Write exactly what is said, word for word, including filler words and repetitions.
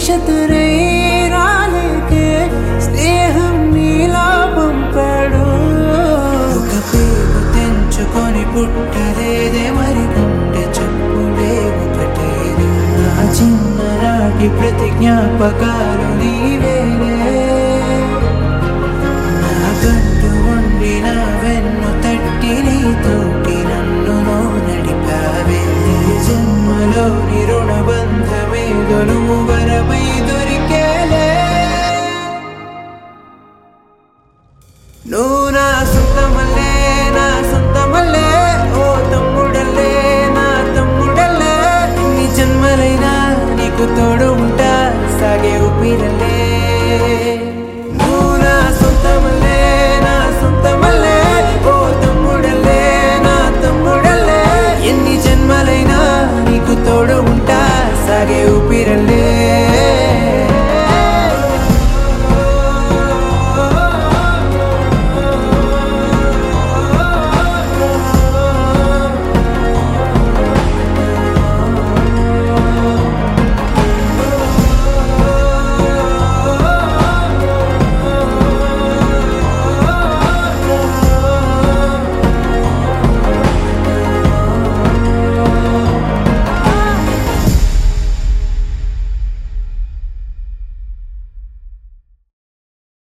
శతరై రాలేకే స్నేహం నీలా పంపాడు. ఒక పేరు తెంచుకొని పుట్టలేదే మరి గుండె చెప్పుడే ఒకటేగా. నా చిన్ననాటి ప్రతి జ్ఞాపకాలు నీవేలే. నా గంటు ఉండి నా వెన్ను తట్టి నీతోటి నన్ను నో నడిపావే. జన్మలోని రుణబంధమేదో నువ్వు వరమై దొరికేలే. నువ్వు నా సొంతమల్లే నా సొంతమల్లే ఓ తమ్ముడల్లే నా తమ్ముడల్లే. ఎన్ని జన్మలైనా నీకు తోడు ఉంటా సాగే ఊపిరల్లే.